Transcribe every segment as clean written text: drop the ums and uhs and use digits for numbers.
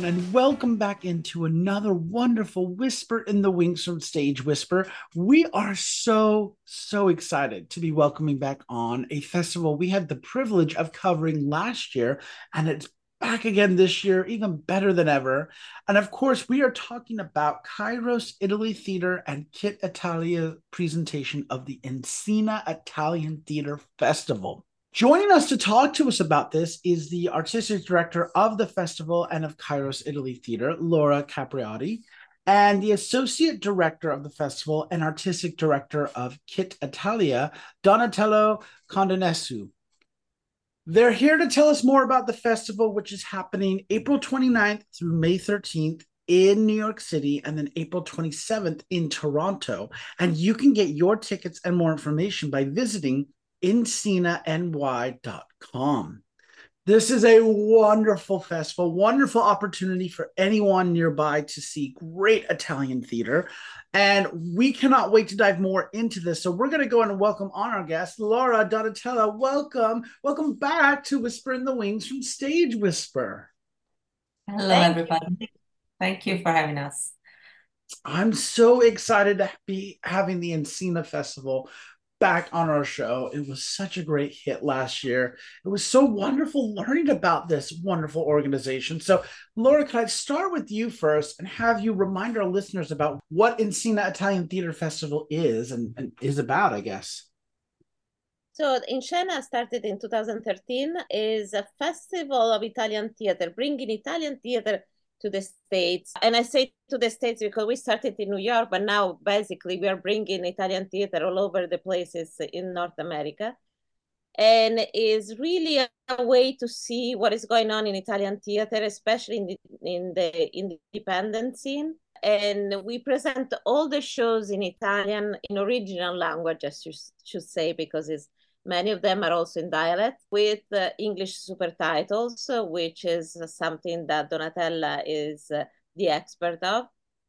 everyone, and welcome back into another wonderful Whisper in the Wings from Stage Whisper. We are so excited to be welcoming back on a festival we had the privilege of covering last year, and it's back again this year, even better than ever. And of course, we are talking about Kairos Italy Theater and Kit Italia presentation of the Encina Italian Theater Festival. Joining us to talk to us about this is the artistic director of the festival and of Kairos Italy Theater, Laura Capriati, and the associate director of the festival and artistic director of Kit Italia, Donatello Condonesu. They're here to tell us more about the festival, which is happening April 29th through May 13th in New York City, and then April 27th in Toronto. And you can get your tickets and more information by visiting EncinaNY.com. This is a wonderful festival, wonderful opportunity for anyone nearby to see great Italian theater. And we cannot wait to dive more into this. So we're going to go and welcome on our guest, Laura Donatella. Welcome. Welcome back to Whisper in the Wings from Stage Whisper. Hello, everybody. Thank you for having us. I'm so excited to be having the Encina Festival back on our show. It was such a great hit last year. It was so wonderful learning about this wonderful organization. So, Laura, can I start with you first and have you remind our listeners about what Encina Italian Theater Festival is and is about, I guess? So Encina started in 2013, is a festival of Italian theater, bringing Italian theater to the States. And I say to the States because we started in New York, but now basically we are bringing Italian theater all over the places in North America. And is really a way to see what is going on in Italian theater, especially in the independent scene. And we present all the shows in Italian, in original language, as you should say, because many of them are also in dialect with English super titles, which is something that Donatella is the expert of.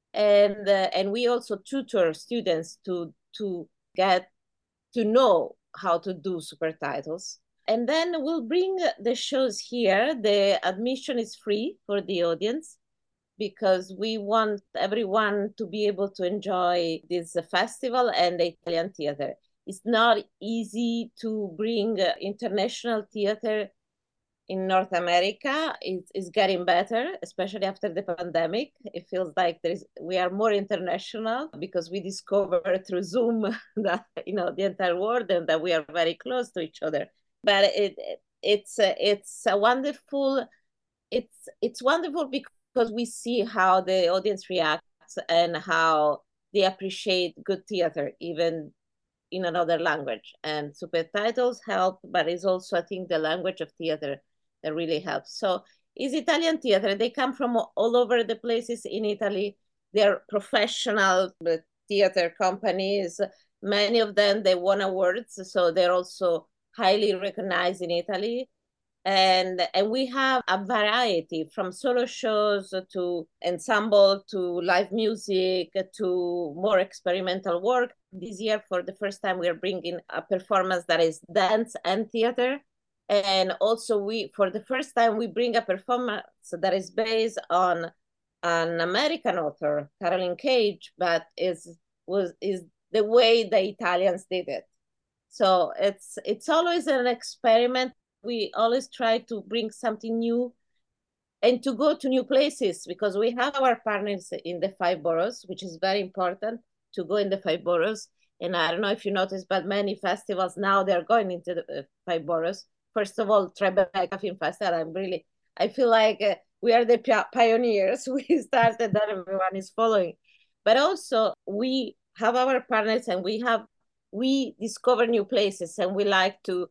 And we also tutor students to get to know how to do super titles. And then we'll bring the shows here. The admission is free for the audience because we want everyone to be able to enjoy this festival and the Italian theater. It's not easy to bring international theater in North America. It's getting better, especially after the pandemic. It feels like we are more international because we discover through Zoom that the entire world and that we are very close to each other. But it's a wonderful. It's wonderful because we see how the audience reacts and how they appreciate good theater, even in another language. And subtitles help, but it's also, I think, the language of theater that really helps. So it's Italian theater. They come from all over the places in Italy. They're professional theater companies. Many of them, they won awards. So they're also highly recognized in Italy. And we have a variety from solo shows to ensemble to live music to more experimental work. This year, for the first time, we are bringing a performance that is dance and theater. And also for the first time, we bring a performance that is based on an American author, Caroline Cage, but is the way the Italians did it. So it's always an experiment. We always try to bring something new and to go to new places because we have our partners in the 5 boroughs, which is very important to go in the 5 boroughs. And I don't know if you noticed, but many festivals now they're going into the 5 boroughs. First of all, Tribeca Film Festival. I feel like we are the pioneers. We started that everyone is following. But also we have our partners and we discover new places and we like to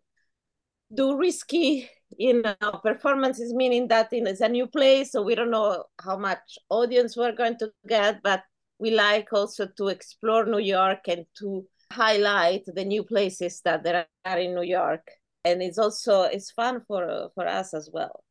do risky performances, meaning that it's a new place, so we don't know how much audience we're going to get, but we like also to explore New York and to highlight the new places that there are in New York. And it's fun for us as well.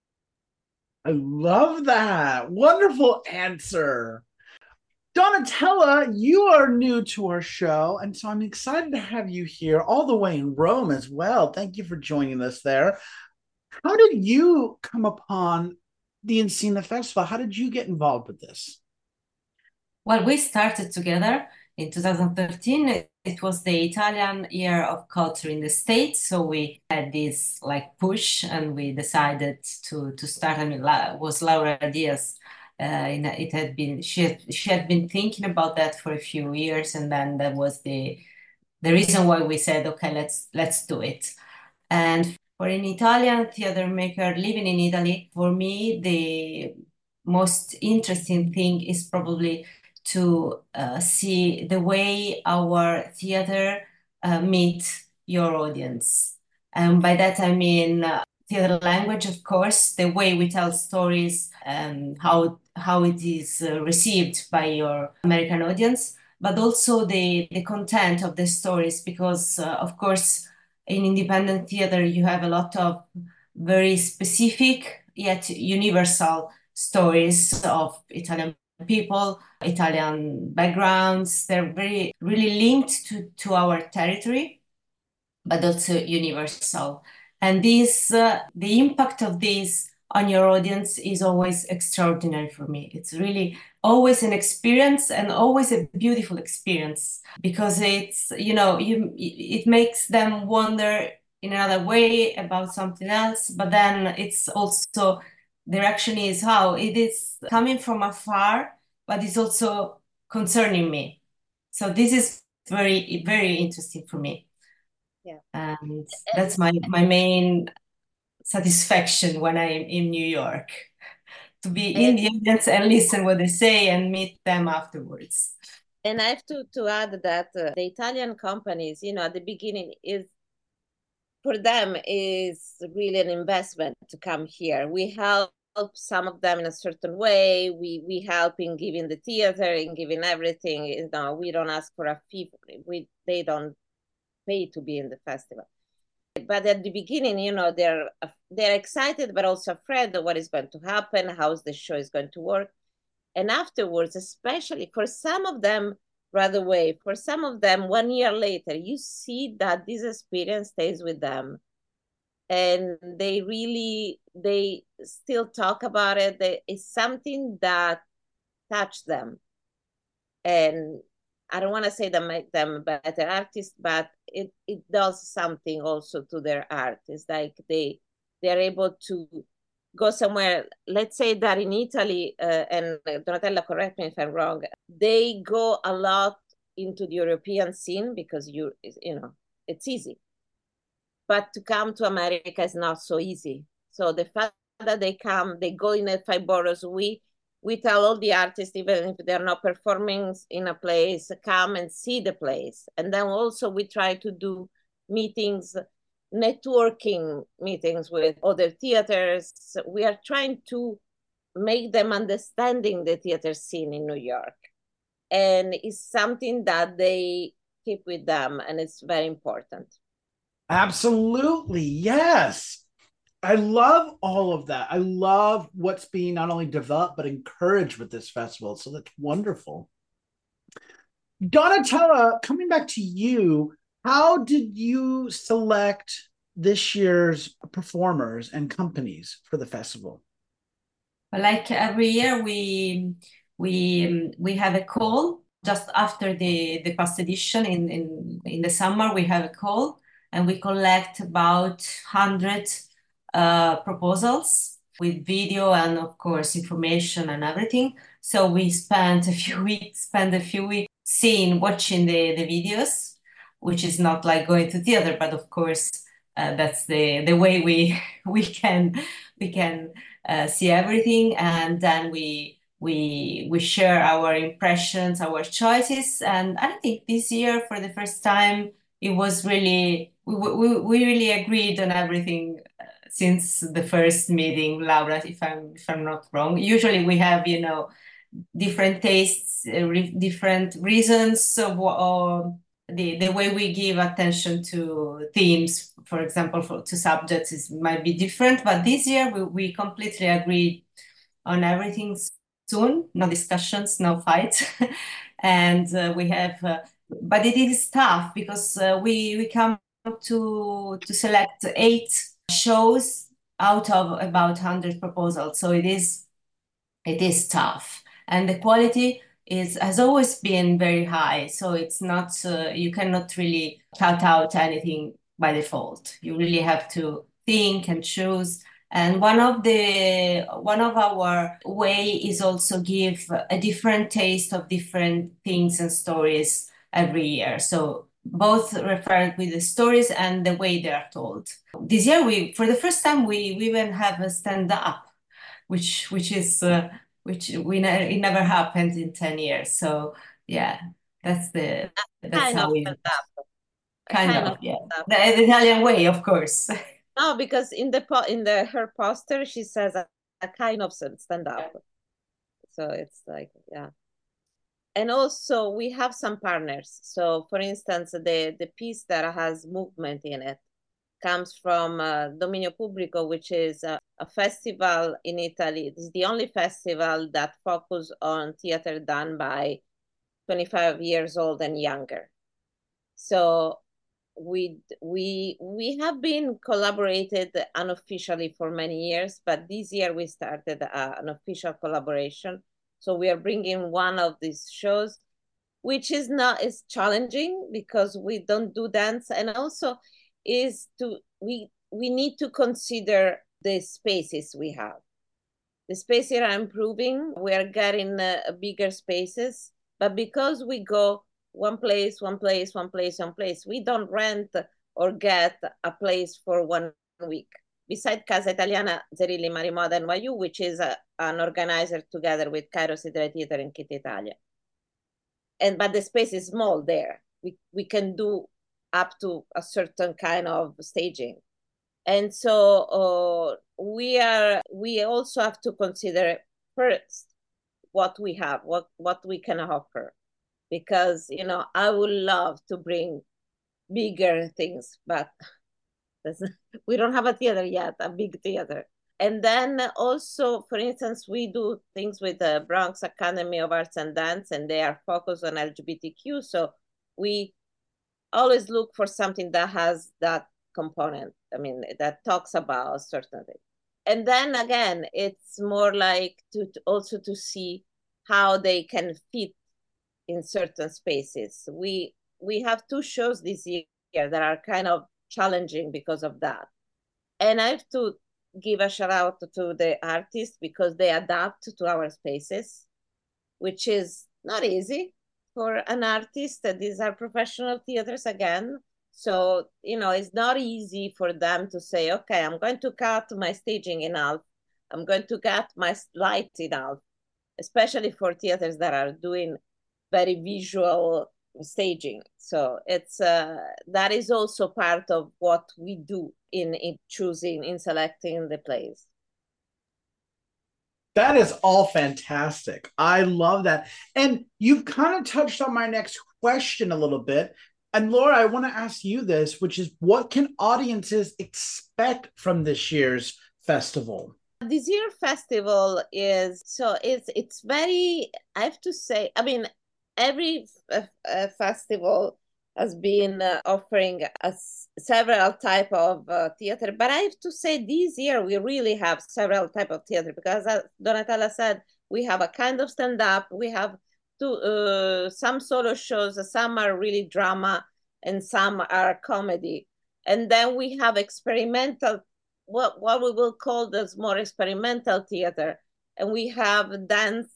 I love that. Wonderful answer. Donatella, you are new to our show, and so I'm excited to have you here all the way in Rome as well. Thank you for joining us there. How did you come upon the Encina Festival. How did you get involved with this? Well, we started together in 2013. It was the Italian Year of Culture in the States. So we had this like push and we decided to start. I mean, was Laura Diaz. It had been she had been thinking about that for a few years, and then that was the reason why we said, okay, let's do it. And for an Italian theater maker living in Italy, for me, the most interesting thing is probably to see the way our theater meet your audience. And by that, I mean theater language, of course, the way we tell stories and how it is received by your American audience, but also the content of the stories, because, of course, in independent theater, you have a lot of very specific yet universal stories of Italian people, Italian backgrounds. They're very, really linked to our territory, but also universal. And the impact of this on your audience is always extraordinary for me. It's really always an experience and always a beautiful experience because it makes them wonder in another way about something else. But then it's also the reaction is how it is coming from afar, but it's also concerning me. So this is very, very interesting for me. Yeah. And that's my main satisfaction when I'm in New York, to be in the audience and listen what they say and meet them afterwards. And I have to add that the Italian companies, at the beginning for them is really an investment to come here. We help some of them in a certain way. We help in giving the theater, in giving everything. We don't ask for a fee. They don't pay to be in the festival. But at the beginning, they're excited, but also afraid of what is going to happen, how the show is going to work. And afterwards, especially for some of them right away, for some of them 1 year later, you see that this experience stays with them. And they still talk about it. It's something that touched them. And I don't want to say that make them better artists, but it does something also to their art. It's like they're able to go somewhere. Let's say that in Italy, and Donatella, correct me if I'm wrong, they go a lot into the European scene because it's easy. But to come to America is not so easy. So the fact that they go in the 5 boroughs, we tell all the artists, even if they're not performing in a place, come and see the place. And then also we try to do meetings, networking meetings with other theaters. We are trying to make them understanding the theater scene in New York. And it's something that they keep with them, and it's very important. Absolutely. Yes. I love all of that. I love what's being not only developed, but encouraged with this festival. So that's wonderful. Donatella, coming back to you, how did you select this year's performers and companies for the festival? Like every year, we have a call just after the past edition in the summer. We have a call and we collect about 100 proposals with video and of course information and everything. So we spent a few weeks watching the videos, which is not like going to theater, but of course that's the way we can see everything, and then we share our impressions, our choices. And I think this year, for the first time, it was really we really agreed on everything since the first meeting, Laura, if I'm not wrong. Usually we have different tastes, different reasons. So the way we give attention to themes, for example, to subjects, might be different. But this year we completely agreed on everything soon. No discussions, no fights, and we have. But it is tough because we come to select 8 shows out of about 100 proposals. So it is tough, and the quality has always been very high. So it's not you cannot really cut out anything by default. You really have to think and choose. And one of our way is also give a different taste of different things and stories every year. So both refer with the stories and the way they are told. This year, for the first time, we even have a stand up, which is it never happened in 10 years. So yeah, that's Kind how of we stand up. kind of, yeah. The Italian way, of course. No, because in her poster she says a kind of stand up. So it's like, yeah. And also we have some partners. So for instance, the piece that has movement in it comes from Dominio Pubblico, which is a festival in Italy. It is the only festival that focuses on theater done by 25 years old and younger. So we have been collaborated unofficially for many years, but this year we started an official collaboration. So we are bringing one of these shows, which is challenging because we don't do dance, and also we need to consider the spaces we have. The spaces are improving. We are getting bigger spaces, but because we go one place, we don't rent or get a place for 1 week. Besides Casa Italiana, Zerilli, Marimoda, and NYU, which is an organizer together with Cairo City Theater and Kit Italia. But the space is small there. We can do up to a certain kind of staging. And so we also have to consider first what we have, what we can offer. Because, I would love to bring bigger things, but we don't have a theater yet, a big theater. And then also, for instance, we do things with the Bronx Academy of Arts and Dance, and they are focused on LGBTQ. So we always look for something that has that component. I mean, that talks about certain things. And then again, it's more like to see how they can fit in certain spaces. We have 2 shows this year that are kind of challenging because of that. And I have to give a shout out to the artists because they adapt to our spaces, which is not easy for an artist. These are professional theaters again. So, it's not easy for them to say, okay, I'm going to cut my staging in half. I'm going to cut my light in half, especially for theaters that are doing very visual staging. So it's that is also part of what we do in selecting the plays. That is all fantastic. I love that. And you've kind of touched on my next question a little bit. And Laura, I want to ask you this, which is what can audiences expect from this year's festival? This year festival it's very, I have to say, I mean, every festival has been offering us several type of theater, but I have to say this year we really have several type of theater because, as Donatella said, we have a kind of stand-up, we have some solo shows, some are really drama, and some are comedy, and then we have experimental, what we will call this more experimental theater, and we have dance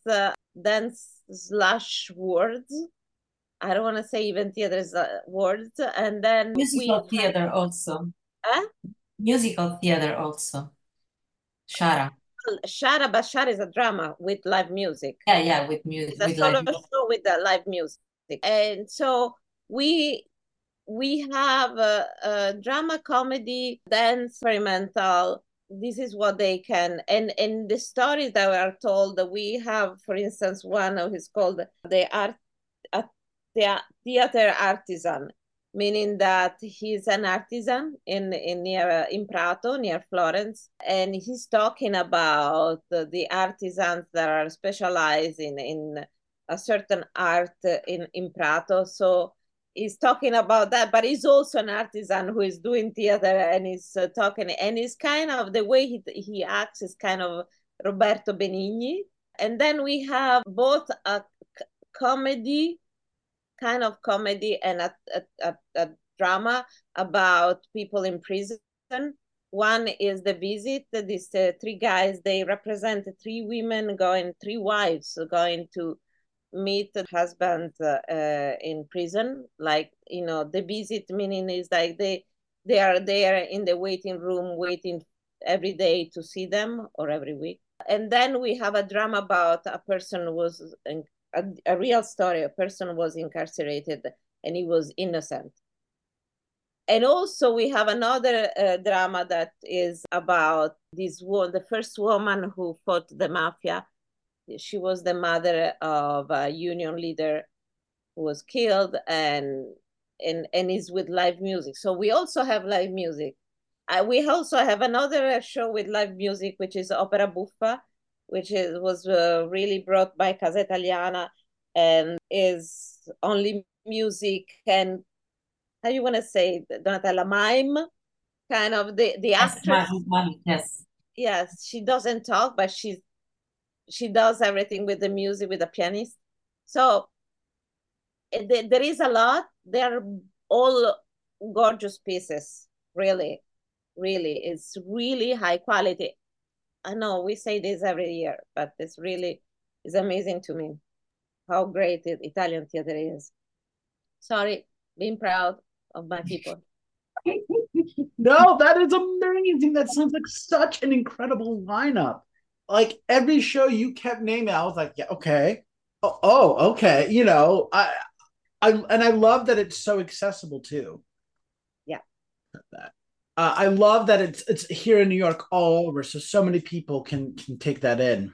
slash words. I don't want to say even theater's words. And then musical theater also. Musical theater also. Shara. Shara, but Shara is a drama with live music. Yeah, with music. It's a solo show with the live music. And so we have a drama, comedy, dance, experimental. This is what they can, and the stories that are told, we have, for instance, one who is called the theater artisan, meaning that he's an artisan in Prato, near Florence, and he's talking about the artisans that are specialized in a certain art in Prato. So he's talking about that, but he's also an artisan who is doing theater and he's talking, and it's kind of the way he acts is kind of Roberto Benigni. And then we have both a comedy, kind of comedy, and a drama about people in prison. One is The Visit. These three guys, they represent three women three wives going to meet the husband in prison. Like, The Visit meaning is like they are there in the waiting room, waiting every day to see them, or every week. And then we have a drama about a person who was a real story. A person was incarcerated and he was innocent. And also we have another drama that is about the first woman who fought the mafia. She was the mother of a union leader who was killed, and is with live music. So we also have live music. We also have another show with live music, which is Opera Buffa, which was really brought by Casa Italiana, and is only music and, how you want to say, Donatella, mime, kind of the actress. Yes. Yes, she doesn't talk, but she does everything with the music, with the pianist. So there is a lot. They're all gorgeous pieces, really, really. It's really high quality. I know we say this every year, but it's really is amazing to me how great Italian theater is. Sorry, being proud of my people. No, that is amazing. That sounds like such an incredible lineup. Like every show you kept naming, I was like, yeah, okay. Okay. I love that it's so accessible too. Yeah. I love that it's here in New York all over, so many people can take that in.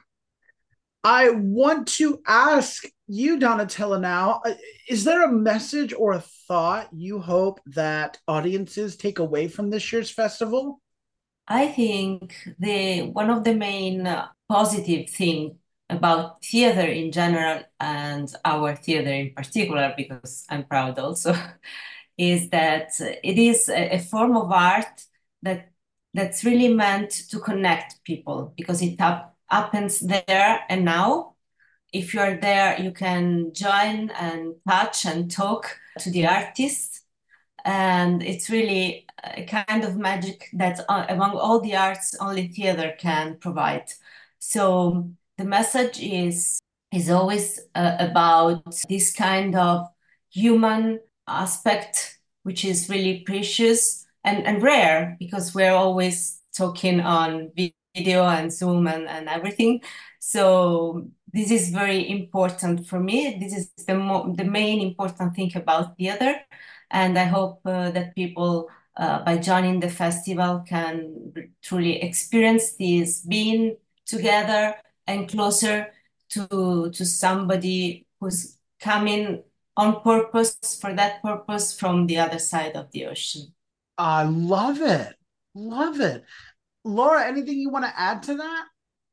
I want to ask you, Donatella, now, is there a message or a thought you hope that audiences take away from this year's festival? I think one of the main positive thing about theater in general, and our theater in particular, because I'm proud also, is that it is a form of art that's really meant to connect people, because it happens there and now. If you are there, you can join and touch and talk to the artist. And it's really a kind of magic that among all the arts, only theater can provide. So the message is always about this kind of human aspect, which is really precious and rare, because we're always talking on video and Zoom and everything. So this is very important for me. This is the main important thing about theater. And I hope that people, by joining the festival, can truly experience this being together and closer to somebody who's coming on purpose, for that purpose, from the other side of the ocean. I love it. Love it. Laura, anything you want to add to that?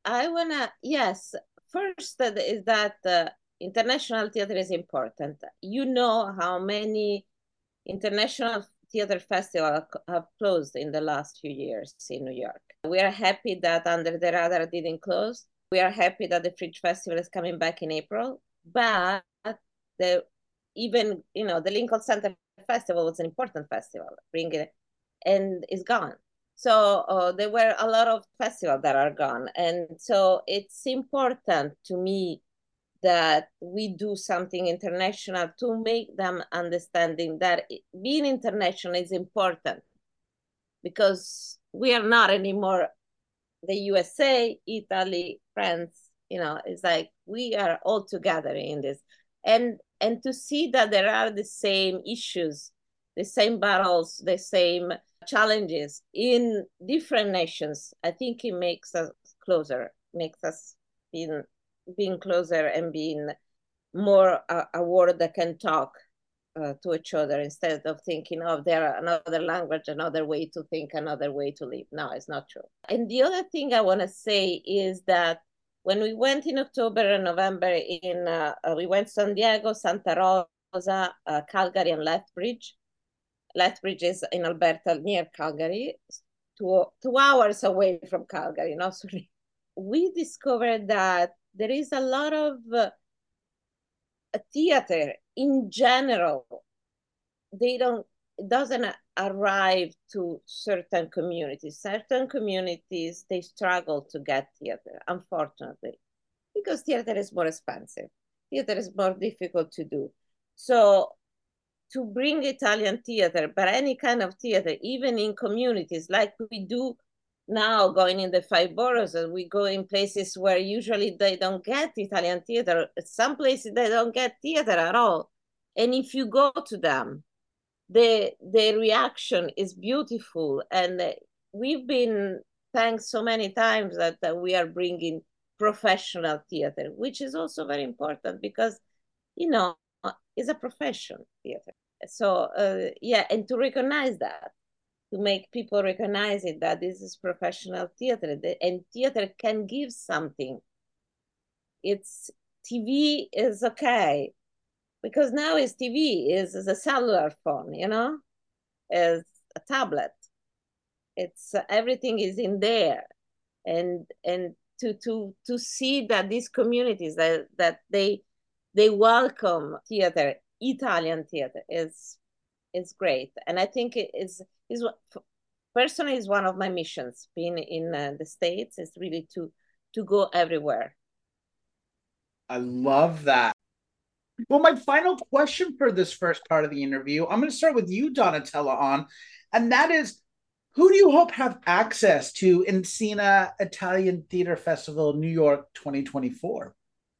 Yes. First, is that international theater is important. You know how many international theater festivals have closed in the last few years in New York. We are happy that Under the Radar didn't close. We are happy that the Fringe Festival is coming back in April. But the Lincoln Center Festival was an important festival, and is gone. So there were a lot of festivals that are gone. And so it's important to me that we do something international to make them understanding that being international is important, because we are not anymore the USA, Italy, France. It's like we are all together in this, and to see that there are the same issues, the same battles, the same challenges in different nations. I think it makes us closer, makes us being closer and being more a world that can talk to each other, instead of thinking, oh, there another language, another way to think, another way to live. No, it's not true. And the other thing I want to say is that when we went in October and November we went San Diego, Santa Rosa, Calgary, and Lethbridge. Lethbridge is in Alberta, near Calgary, 2 hours away from Calgary. No, sorry. We discovered that there is a lot of theater in general. It doesn't arrive to certain communities. Certain communities, they struggle to get theater, unfortunately, because theater is more expensive. Theater is more difficult to do. So to bring Italian theater, but any kind of theater, even in communities like we do now, going in the 5 boroughs, and we go in places where usually they don't get Italian theater. Some places they don't get theater at all. And if you go to them, the reaction is beautiful. And we've been thanked so many times that we are bringing professional theater, which is also very important because, it's a profession, theater. So, and to recognize that, to make people recognize it, that this is professional theater, and theater can give something. TV is okay, because now is TV, is a cellular phone, is a tablet. It's everything is in there, and to see that these communities that they welcome theater, Italian theater, is great. And I think it is personally is one of my missions. Being in the States is really to go everywhere. I love that. Well, my final question for this first part of the interview, I'm going to start with you, Donatella, and that is, who do you hope have access to Encina Italian Theater Festival New York 2024?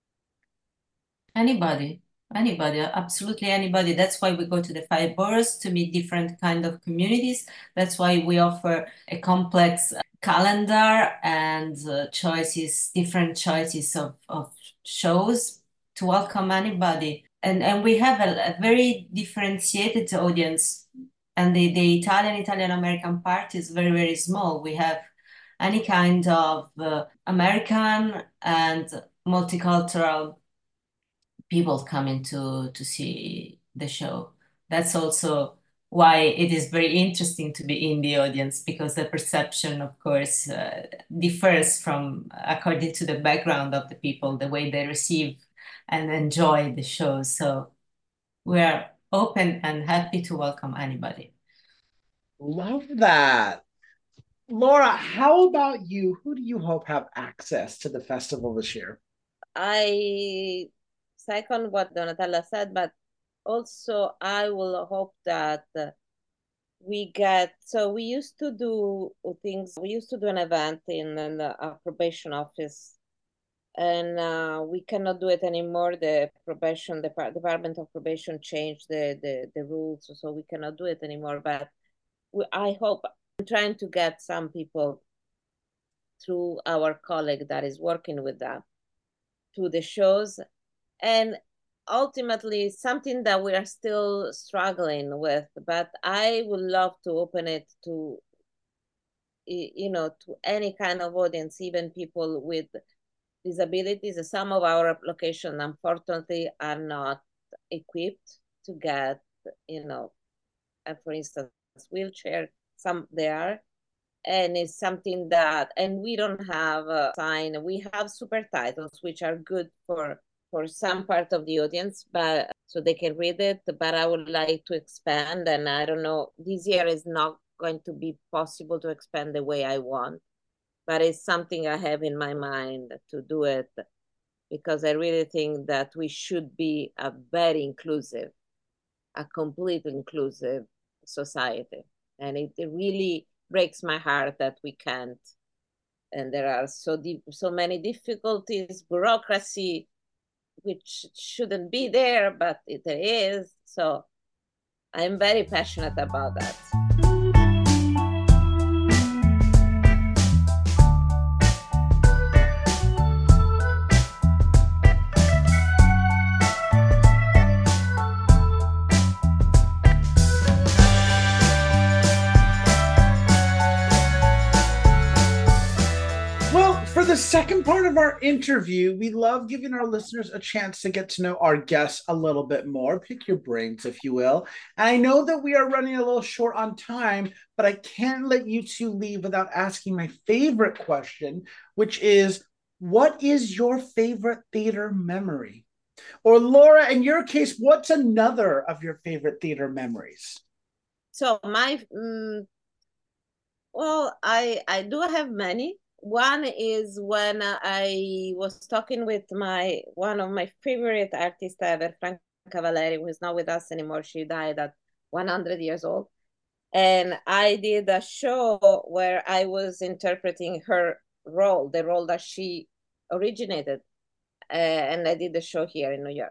Anybody, absolutely anybody. That's why we go to the 5 boroughs to meet different kind of communities. That's why we offer a complex calendar and different choices of shows to welcome anybody. And we have a very differentiated audience. And the Italian American part is very, very small. We have any kind of American and multicultural people coming to see the show. That's also why it is very interesting to be in the audience, because the perception, of course, differs from according to the background of the people, the way they receive and enjoy the show. So we are open and happy to welcome anybody. Love that. Laura, how about you? Who do you hope have access to the festival this year? I second what Donatella said, but also I will hope that we used to do things. We used to do an event in the probation office, and we cannot do it anymore. The Department of Probation changed the rules, so we cannot do it anymore. But I hope, I'm trying to get some people through our colleague that is working with that to the shows, and ultimately something that we are still struggling with, but I would love to open it to to any kind of audience, even people with disabilities. Some of our locations, unfortunately, are not equipped to get, for instance, wheelchair. Some they are, and it's something that, and we don't have a sign. We have super titles, which are good for some part of the audience, but so they can read it. But I would like to expand, and I don't know, this year is not going to be possible to expand the way I want, but it's something I have in my mind to do it, because I really think that we should be a very inclusive, a complete inclusive society. And it really breaks my heart that we can't. And there are so many difficulties, bureaucracy, which shouldn't be there, but there is. So I'm very passionate about that. For the second part of our interview, we love giving our listeners a chance to get to know our guests a little bit more, pick your brains, if you will. And I know that we are running a little short on time, but I can't let you two leave without asking my favorite question, which is, what is your favorite theater memory? Or Laura, in your case, what's another of your favorite theater memories? So I do have many. One is when I was talking with one of my favorite artists ever, Franca Valeri, who is not with us anymore. She died at 100 years old. And I did a show where I was interpreting her role, the role that she originated. And I did the show here in New York.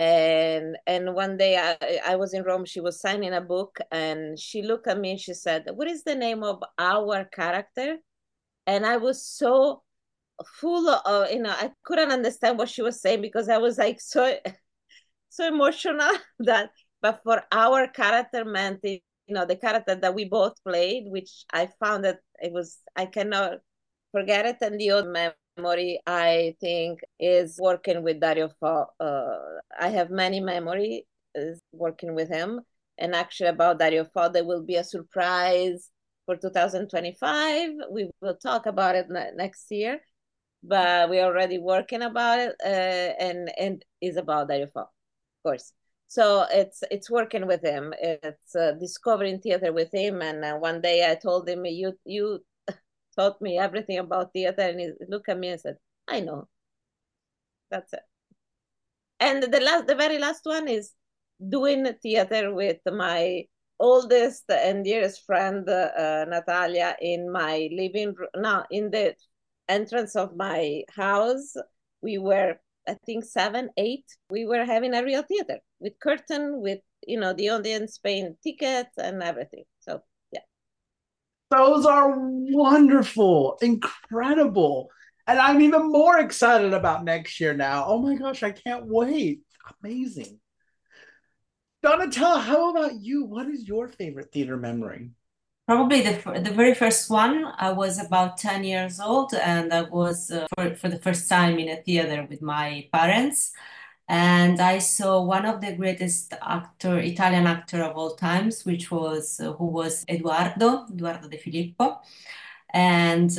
And one day I was in Rome, she was signing a book, and she looked at me and she said, "What is the name of our character?" And I was so full of, I couldn't understand what she was saying because I was like so emotional that, but for our character meant, the character that we both played, which I found that I cannot forget it. And the other memory, I think, is working with Dario Fo. I have many memories working with him. And actually about Dario Fo, there will be a surprise for 2025. We will talk about it next year, but we're already working about it, and it's about Dario Fo, of course. So it's working with him. It's discovering theater with him. And one day I told him, you taught me everything about theater, and he looked at me and said, "I know." That's it. And the very last one is doing theater with my oldest and dearest friend, Natalia, in my living room. Now, in the entrance of my house, we were, I think, 7, 8. We were having a real theater with curtain, with the audience paying tickets and everything. So yeah, Those are wonderful, incredible. And I'm even more excited about next year now. Oh my gosh, I can't wait. Amazing. Donatella, how about you? What is your favorite theater memory? Probably the very first one. I was about 10 years old, and I was for the first time in a theater with my parents. And I saw one of the greatest Italian actor of all times, who was Edoardo De Filippo. And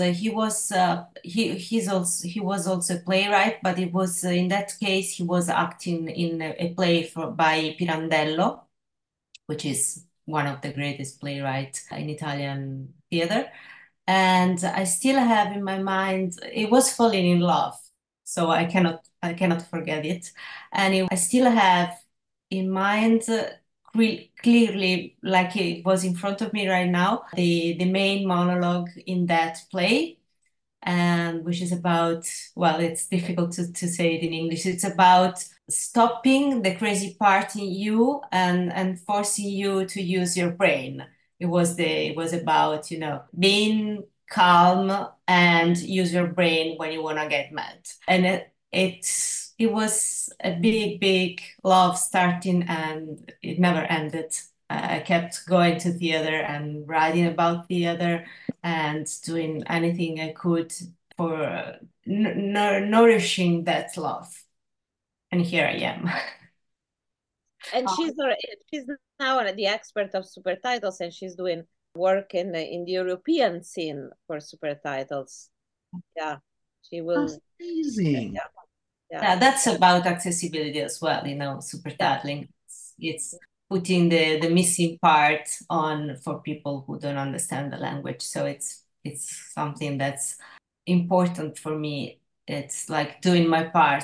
he was also a playwright, but it was in that case he was acting in a play by Pirandello, which is one of the greatest playwrights in Italian theater. And I still have in my mind, it was Falling in Love. So I cannot forget it. And I still have in mind clearly, like it was in front of me right now, the main monologue in that play, and which is about, well, it's difficult to say it in English. It's about stopping the crazy part in you and forcing you to use your brain. It was about, being calm and use your brain when you want to get mad. And it was a big love starting, and it never ended. I kept going to theater and writing about theater and doing anything I could for nourishing that love. And here I am. and she's now the expert of super titles, and she's doing work in the European scene for super titles. Yeah, she will. That's amazing. Yeah, that's about accessibility as well, super titling. It's putting the missing part on for people who don't understand the language. So it's something that's important for me. It's like doing my part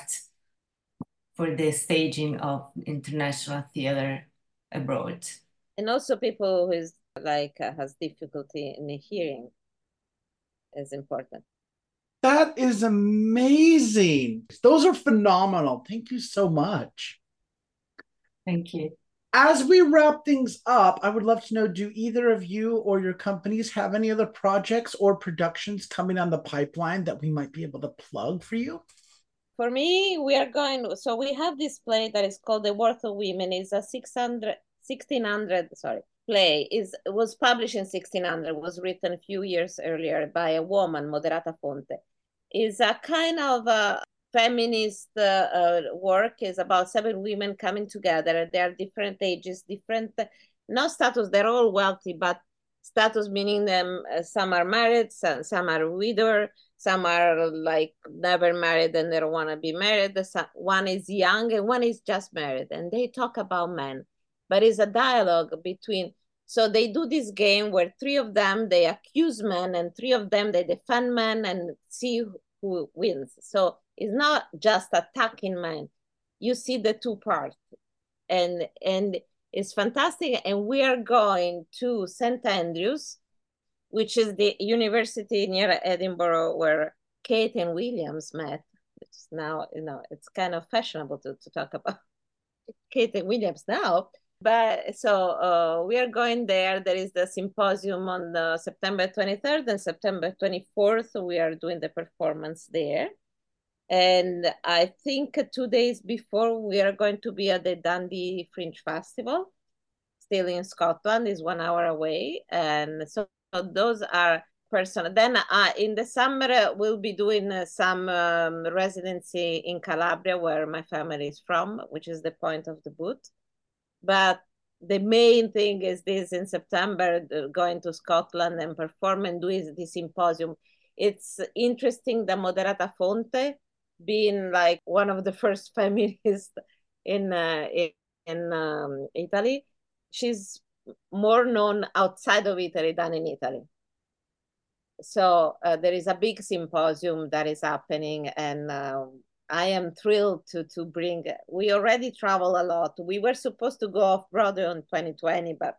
for the staging of international theater abroad. And also people who is like has difficulty in hearing is important. That is amazing. Those are phenomenal. Thank you so much. Thank you. As we wrap things up, I would love to know, do either of you or your companies have any other projects or productions coming on the pipeline that we might be able to plug for you? For me, we have this play that is called The Worth of Women. It's a 1600 play. It was published in 1600, was written a few years earlier by a woman, Moderata Fonte. is a kind of a feminist work. Is about 7 women coming together. They are different ages, different, no status. They're all wealthy, but status meaning them. Some are married, some are widowed, some are like never married and they don't want to be married. One is young and one is just married, and they talk about men, but it's a dialogue between. So they do this game where 3 of them they accuse men and 3 of them they defend men and see who wins. So it's not just attacking men. You see the 2 parts, and it's fantastic. And we are going to St. Andrews, which is the university near Edinburgh where Kate and Williams met. It's now, it's kind of fashionable to talk about Kate and Williams now. But so we are going there. There is the symposium on the September 23rd and September 24th. So we are doing the performance there. And I think 2 days before we are going to be at the Dundee Fringe Festival, still in Scotland, is 1 hour away. And so those are personal. Then in the summer, we'll be doing some residency in Calabria, where my family is from, which is the point of the boot. But the main thing is this in September, going to Scotland and perform and do the symposium. It's interesting that Moderata Fonte, being like one of the first feminists in Italy, she's more known outside of Italy than in Italy. So there is a big symposium that is happening, and I am thrilled to bring. We already travel a lot. We were supposed to go off Broadway in 2020, but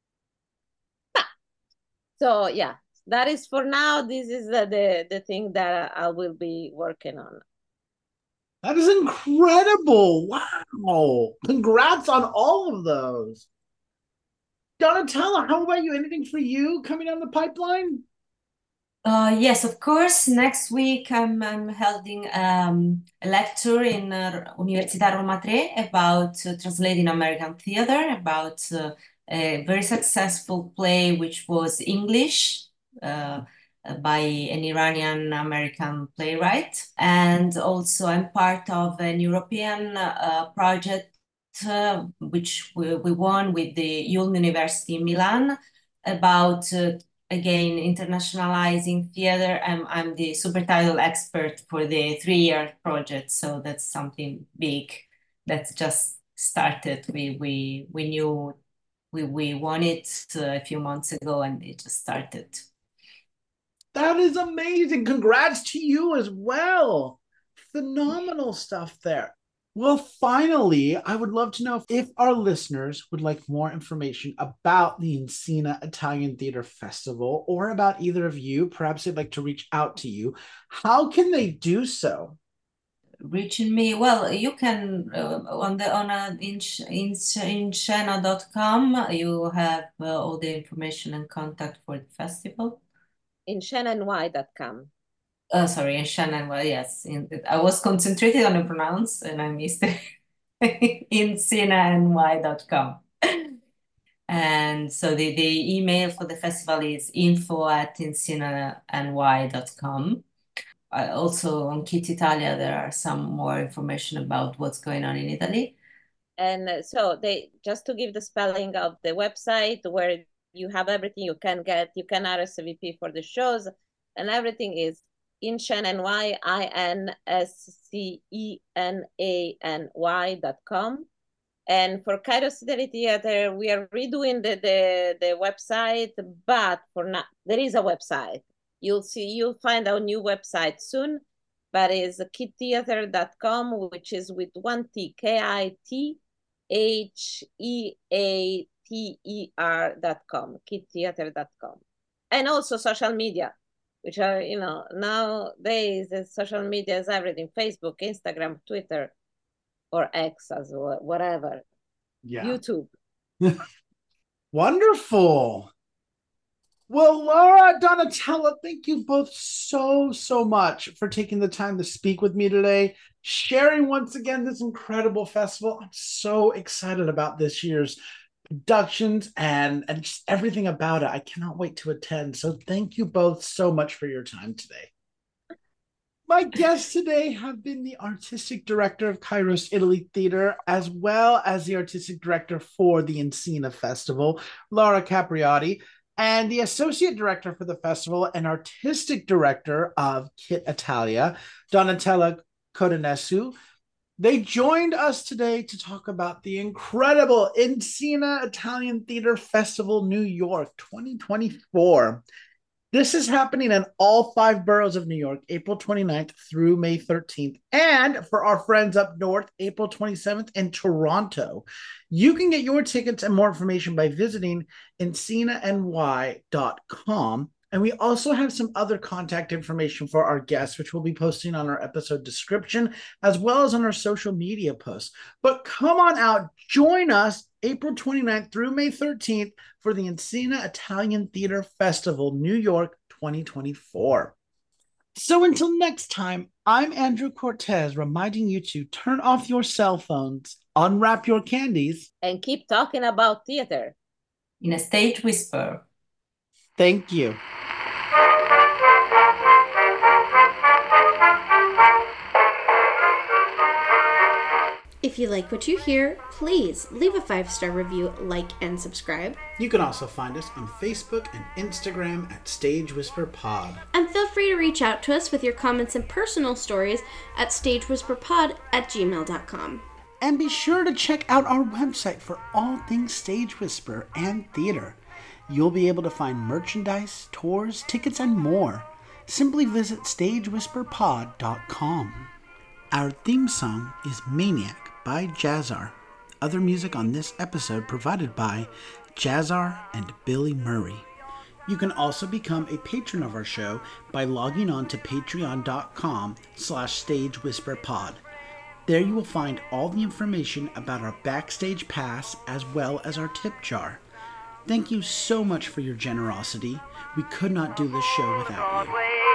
so yeah, that is for now. This is the thing that I will be working on. That is incredible! Wow, congrats on all of those. Donatella, how about you? Anything for you coming down the pipeline? Yes, of course. Next week, I'm holding a lecture in Università Roma Tre about translating American theater, about a very successful play which was English by an Iranian American playwright. And also, I'm part of an European project which we won with the Ulm University in Milan about again, internationalizing theater. I'm the super title expert for the 3-year project, so that's something big that's just started. We knew we won it a few months ago, and it just started. That is amazing. Congrats to you as well. Phenomenal stuff there. Well, finally, I would love to know if our listeners would like more information about the Insina Italian Theater Festival or about either of you. Perhaps they'd like to reach out to you. How can they do so? Reaching me, well, you can on inscena.com. You have all the information and contact for the festival. Inscenany.com. Sorry, in Shannon. Well, yes, I was concentrated on the pronounce and I missed it. Inscenany.com. And so the email for the festival is info@inscenany.com. Also on Kit Italia, there are some more information about what's going on in Italy. And so they just to give the spelling of the website where you have everything you can RSVP for the shows, and everything is Inscenany, INSCENANY.com. And for Kairos Italy Theater, we are redoing the website, but for now, there is a website. You'll find our new website soon, but it's kittheater.com, which is with 1 T, KITHEATER.com, kittheater.com. And also social media, which are, nowadays, social media is everything: Facebook, Instagram, Twitter, or X, as whatever. Yeah. YouTube. Wonderful. Well, Laura, Donatella, thank you both so much for taking the time to speak with me today, sharing once again this incredible festival. I'm so excited about this year's productions and just everything about it. I cannot wait to attend. So thank you both so much for your time today. My guests today have been the artistic director of Kairos Italy Theater, as well as the artistic director for the Encina Festival, Laura Capriotti, and the associate director for the festival and artistic director of Kit Italia, Donatella Codanesu. They joined us today to talk about the incredible Encina Italian Theater Festival New York 2024. This is happening in all 5 boroughs of New York, April 29th through May 13th. And for our friends up north, April 27th in Toronto. You can get your tickets and more information by visiting EncinaNY.com. And we also have some other contact information for our guests, which we'll be posting on our episode description, as well as on our social media posts. But come on out, join us April 29th through May 13th for the Encina Italian Theater Festival, New York 2024. So until next time, I'm Andrew Cortez, reminding you to turn off your cell phones, unwrap your candies, and keep talking about theater in a stage whisper. Thank you. If you like what you hear, please leave a 5-star review, like, and subscribe. You can also find us on Facebook and Instagram at Stage Whisper Pod. And feel free to reach out to us with your comments and personal stories at stagewhisperpod@gmail.com. And be sure to check out our website for all things Stage Whisper and theater. You'll be able to find merchandise, tours, tickets, and more. Simply visit stagewhisperpod.com. Our theme song is Maniac by Jazzar. Other music on this episode provided by Jazzar and Billy Murray. You can also become a patron of our show by logging on to patreon.com/stagewhisperpod. There you will find all the information about our backstage pass as well as our tip jar. Thank you so much for your generosity. We could not do this show without you.